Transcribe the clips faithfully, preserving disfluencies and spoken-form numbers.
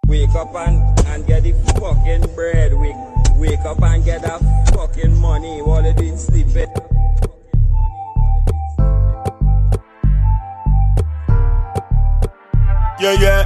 Wake up and, and get the fucking bread. Wake, wake up and get that fucking money while you doing sleeping. Yeah, yeah.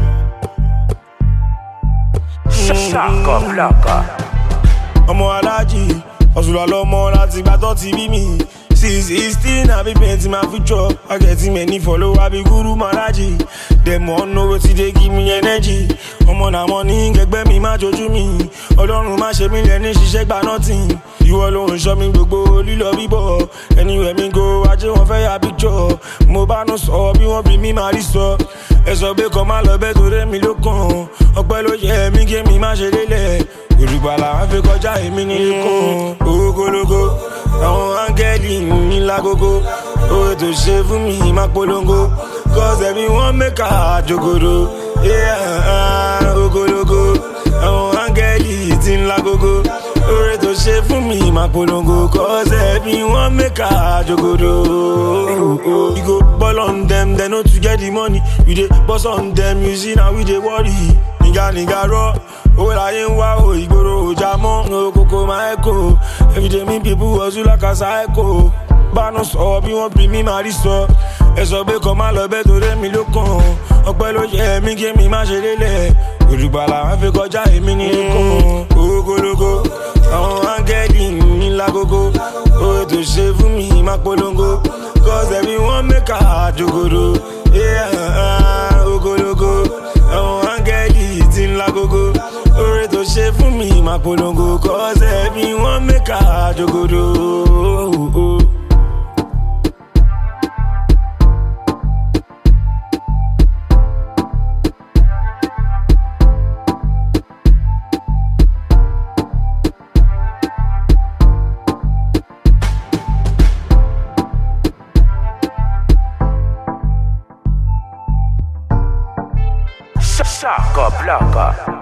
Shaka Blaka. Ọmọ alájì, ọ̀ṣùlọ̀ lọ́mọ láti gbà tó ti bí mi. Since sixteen, I be painting my future. I get many follow, I be guru Malaji. Them one know what they give me energy. Ọmọ na money, gẹ́gbẹ́ mi má jojú mi. Ọlọ́run má ṣe mí lẹ́ni ṣiṣẹ́ gba nothing. Ìwọ ló ń ṣọ́ mi gbogbo lílọ bíbọ̀. Anywhere mi go, ajé wọn fẹ́ ya picture. Mo bá nu sọ bí wọ́n bí mi máa rí sọ. Ẹ sọ pé kọ́ má lọ bẹ́ẹ̀ tó rẹ́ mi ló kàn. Ọpẹ́ ló yẹ mí kí mi má ṣe lélẹ̀. Olùgbàlà wá fi kọjá èmi ní ikùn. Ogologo, àwọn áńgẹ́lì mi lágogo. Owó tó ṣe fún mi má polongo. Cause everyone make a jogodo. Yeah, ogologo, àwọn áńgẹ́lì ti ń lágogo. Owó tó ṣe fún mi má polongo. Cause everyone make a jogodo. We go ball on them, they know to get the money. We dey boss on them, you see now we dey worry. Nigga, nigga, raw. Oh, I ain't wow, Igboro, Jamon, no Coco, my echo. Every day, me people was you like a psycho. Banos up, you won't be me, Mariso. It's a big come out of bed to them, me look on. Opelo, yeah, me give me my jelly. Urubala, I feel got a mini. Oh, go, logo. Oh, I'm getting me like go. Oh, to save me, my polongo. Cause everyone make a hard to go. Yeah, oh, go, logo. Oh, I'm getting like go. Ore to ṣe fún mi máa polongo. Cause everyone make a jogodo. Shaka Blaka.